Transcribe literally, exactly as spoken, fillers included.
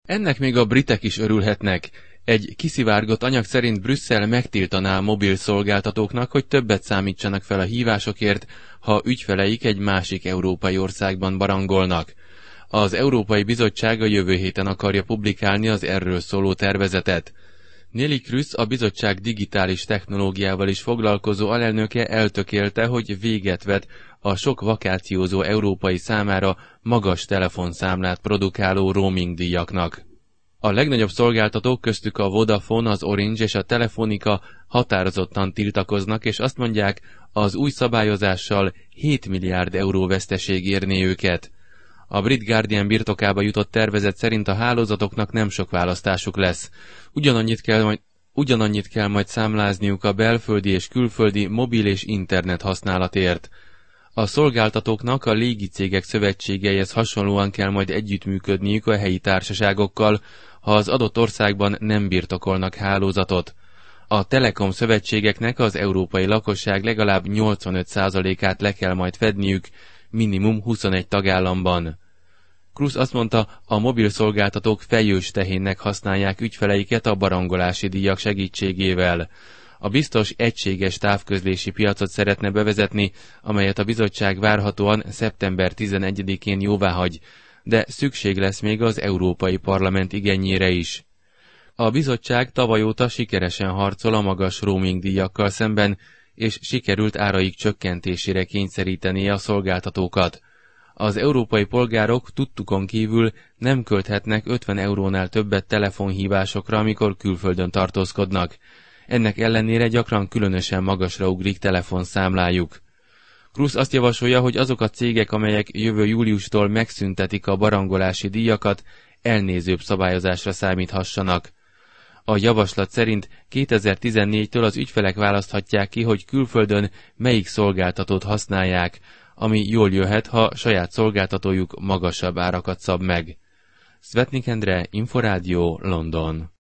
Ennek még a britek is örülhetnek. Egy kiszivárgott anyag szerint Brüsszel megtiltaná a mobil szolgáltatóknak, hogy többet számítsanak fel a hívásokért, ha ügyfeleik egy másik európai országban barangolnak. Az Európai Bizottság a jövő héten akarja publikálni az erről szóló tervezetet. Neelie Kroes, a bizottság digitális technológiával is foglalkozó alelnöke eltökélte, hogy véget vet a sok vakációzó európai számára magas telefonszámlát produkáló roaming díjaknak. A legnagyobb szolgáltatók, köztük a Vodafone, az Orange és a Telefonica határozottan tiltakoznak, és azt mondják, az új szabályozással hét milliárd euró veszteség érné őket. A brit Guardian birtokába jutott tervezet szerint a hálózatoknak nem sok választásuk lesz. Ugyanannyit kell majd, ugyanannyit kell majd számlázniuk a belföldi és külföldi mobil és internet használatért. A szolgáltatóknak a légicégek szövetségeihez hasonlóan kell majd együttműködniük a helyi társaságokkal, ha az adott országban nem birtokolnak hálózatot. A telekom szövetségeknek az európai lakosság legalább nyolcvanöt százalékát le kell majd fedniük, minimum huszonegy tagállamban. Kroes azt mondta, a mobil szolgáltatók fejős tehénnek használják ügyfeleiket a barangolási díjak segítségével. A biztos egységes távközlési piacot szeretne bevezetni, amelyet a bizottság várhatóan szeptember tizenegyedikén jóváhagy, de szükség lesz még az Európai Parlament igényére is. A bizottság tavaly óta sikeresen harcol a magas roaming díjakkal szemben, és sikerült áraik csökkentésére kényszerítenie a szolgáltatókat. Az európai polgárok tudtukon kívül nem költhetnek ötven eurónál többet telefonhívásokra, amikor külföldön tartózkodnak. Ennek ellenére gyakran különösen magasra ugrik telefonszámlájuk. Kroes azt javasolja, hogy azok a cégek, amelyek jövő júliustól megszüntetik a barangolási díjakat, elnézőbb szabályozásra számíthassanak. A javaslat szerint kétezer-tizennégytől az ügyfelek választhatják ki, hogy külföldön melyik szolgáltatót használják, ami jól jöhet, ha saját szolgáltatójuk magasabb árakat szab meg. Svetnik Endre, Inforádió, London.